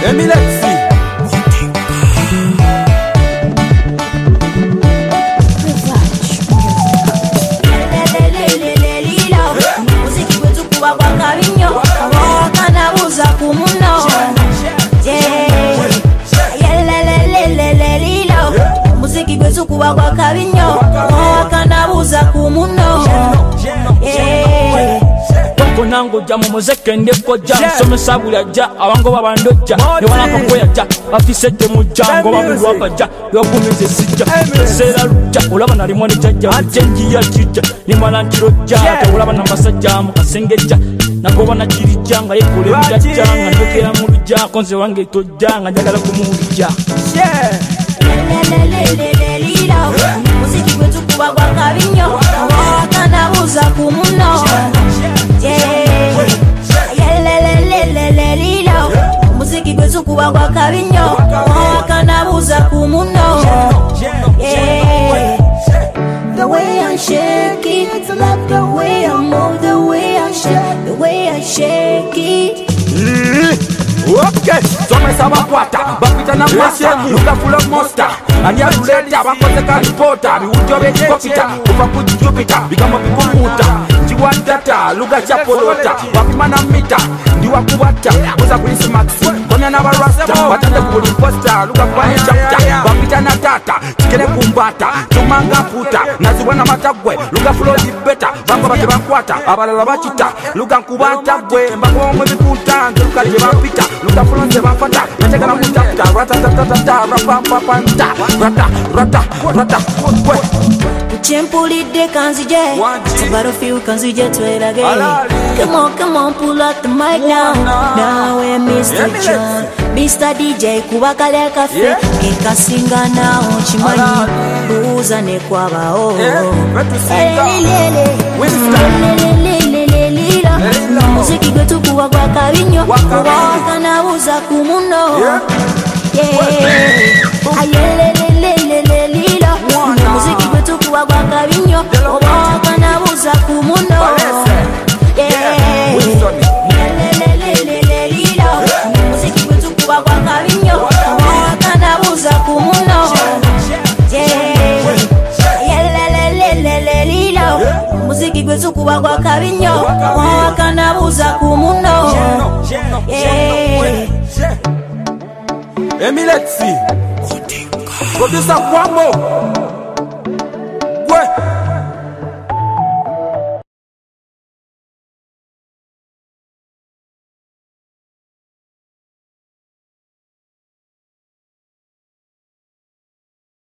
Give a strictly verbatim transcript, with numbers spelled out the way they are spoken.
Emilexi. Muziki wetu kuwa kwa kabinyo wakana buza kumuno. Muziki wetu kuwa kwa kabinyo wakana buza kumuno. Nango jamu muzeke ndeko jamu some sabu ya ja awango babandoja ne wanako koya ja afisete mu jango babu wapa ja yokumize sija sera ruja ulaba na limone jaja ajengi ya jija ni mwana ndiro ja ulaba na masajja mu kasengeja nagoba na kirijanga yekole mujajanga ndokera mu ruja konze wange tojanga njagala kumulija muziki wetu kuba kwa kabinyo wakana buza kumuno. Muziki wetu kuwa kwa kabinyo wakana buza kumuno. The way I shake it, love the way I move, the way I shake, the way I shake it. Okay, so me sama kwata, bakita na mwasa, luka full of monster. Anya ruleta, bakoze ka reporter, biwujo be kopita, kufa kujupita, bigamo bikumbuta. Jiwa data, luga chapolota, wapima na mita, ndiwa kubata, uza kulisi maxi, konya na barasta, watande kubuli posta, luga kwanye chapta, bakita na data, chikene kumbata, tumanga puta, naziwa na matagwe, luga full of beta, bango bate bankwata, abalala bachita, luga nkubanta gwe, mbako mwe bikuta, luka jebapita, luka full of bafata, nateka na mutata, rata tata tata, rapa papa nta, rata rata rata gwe. Uchempulide kanzije, sabaro feel kanzije twelage. Come on, come on, pull up the mic now. Now we're Mister John, Mister D J kuba kale cafe. Kika singa now chimani, buza ne kwaba oh. Muziki wetu kuwa kwa kabinyo, wakana buza kumuno. Muziki wetu kuwa kwa kabinyo wakana buza kumuno. Muziki wetu kuwa kwa kabinyo wakana buza kumuno. Muziki wetu kuwa kwa kabinyo wakana buza kumuno. Emilexi. Producer Kwambo.